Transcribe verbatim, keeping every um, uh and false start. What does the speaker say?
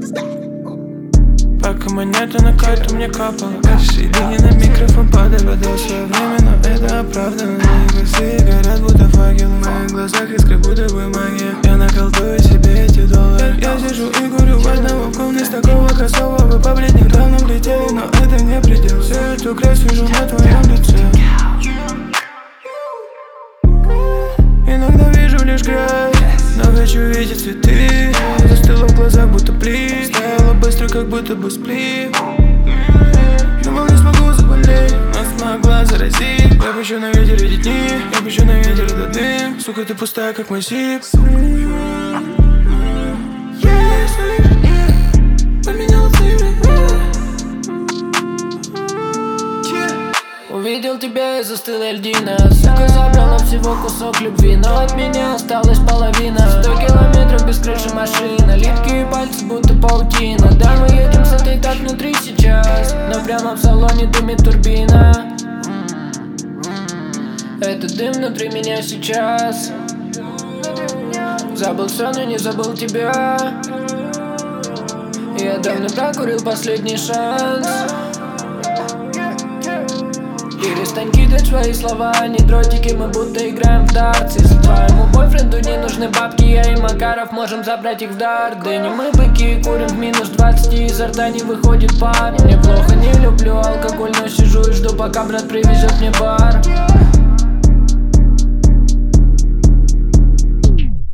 Пока монета на карту мне капала, каждый день на микрофон подавал свое время, но это оправданно. Глаза горят, будто факел, в моих глазах искры, будто бы магия. Я наколдую себе эти доллары. Я сижу и курю в одного в комнате, с такого косого вы по бледным давно летели, но это не предел. Всю эту грязь вижу на твоем лице. Иногда вижу лишь грязь, но хочу видеть цветы. Застыла в глазах, будто плив, стояла быстро, как будто бы сплив. Думал, не смогу заболеть, но смогла заразить. Я пущу на ветер эти дни, я пущу на ветер этот дым. Сука, ты пустая, как мой сип. Увидел тебя и застыла льдина. Сука, забрала всего кусок любви, но от меня осталась половина. Сто километров без крыши машина, липкие пальцы, будто паутина. Да, мы едем с этой так внутри сейчас, но прямо в салоне дымит турбина. Это дым внутри меня сейчас. Забыл все, но не забыл тебя. Я давно прокурил последний шанс. Перестань кидать свои слова, не дротики, мы будто играем в дартс. Если твоему бойфренду не нужны бабки, я и Макаров можем забрать их в дар. Да не мы быки, курим в минус двадцать, и изо рта не выходит пар. Мне плохо, не люблю алкоголь, но сижу и жду, пока брат привезет мне бар.